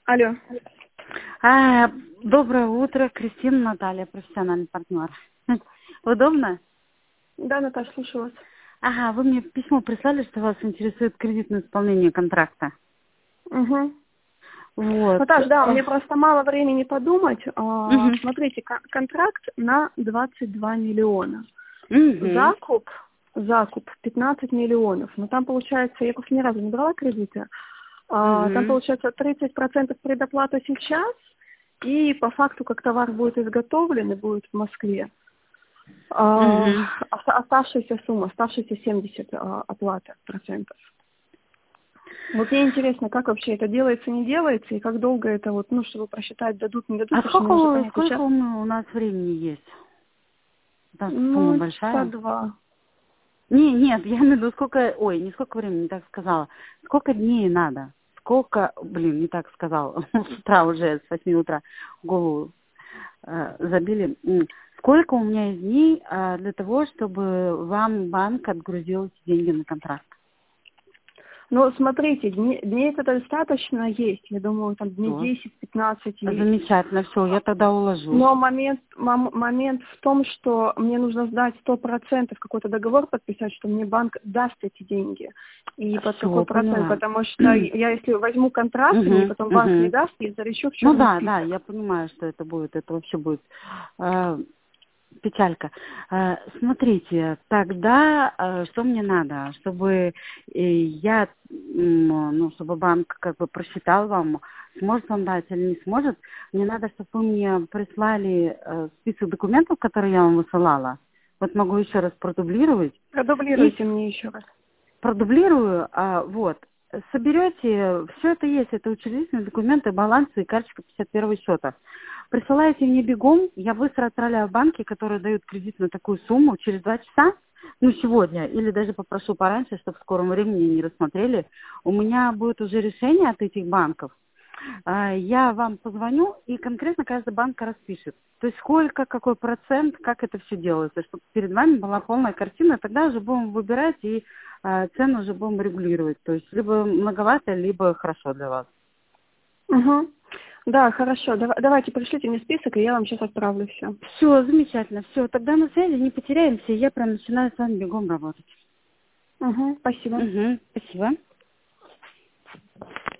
Алло. Доброе утро, Кристина Наталья, профессиональный партнер. Удобно? Да, Наташа, слушаю вас. Ага, вы мне письмо прислали, что вас интересует кредитное исполнение контракта. Угу. Вот. Наташ, да, мне просто мало времени подумать. Угу. Смотрите, контракт на 22 миллиона. Угу. Закуп 15 миллионов. Но там получается, я просто ни разу не брала кредиты. Там Угу. получается 30% предоплата сейчас, и по факту, как товар будет изготовлен и будет в Москве, Угу. оставшаяся сумма, оставшиеся 70 оплата процентов. Вот мне интересно, как вообще это делается, не делается, и как долго это вот, ну, чтобы просчитать, дадут, не дадут, А потому что мне нужно понять сколько сейчас. у нас времени есть? Там сумма Ну, часа большая? 2. Нет, я имею в виду, не сколько времени, не так сказала. Сколько дней надо? Не так сказала, с утра уже, с 8 утра голову забили. Сколько у меня есть дней для того, чтобы вам банк отгрузил эти деньги на контракт? Ну, смотрите, дней это достаточно есть. Я думаю, там дней Все. 10-15 есть. Замечательно, все, я тогда уложусь. Но момент в том, что мне нужно сдать 100%, какой-то договор подписать, что мне банк даст эти деньги. И под какой Все, процент? поняла. Потому что я, если возьму контракт, и мне Мгм, потом банк не мгм. даст, я залечу в Ну черный да, список. я понимаю, что это будет, это вообще будет печалька. Смотрите, тогда что мне надо, чтобы чтобы банк как бы просчитал вам, сможет вам дать или не сможет, мне надо, чтобы вы мне прислали список документов, которые я вам высылала. Вот могу еще раз продублировать. И Продублируйте мне еще раз. продублирую, соберете, все это есть, это учредительные документы, балансы и карточка 51 счета. Присылаете мне бегом, я быстро отправляю в банки, которые дают кредит на такую сумму, через 2 часа, сегодня, или даже попрошу пораньше, чтобы в скором времени не рассмотрели, у меня будет уже решение от этих банков. Я вам позвоню, и конкретно каждый банк распишет. То есть сколько, какой процент, как это все делается, чтобы перед вами была полная картина, тогда уже будем выбирать и цену уже будем регулировать. То есть либо многовато, либо хорошо для вас. Угу. Да, хорошо. Давайте пришлите мне список, и я вам сейчас отправлю все. Все, замечательно. Все, тогда на связи, не потеряемся. Я прям начинаю с вами бегом работать. Угу, спасибо. Угу, спасибо.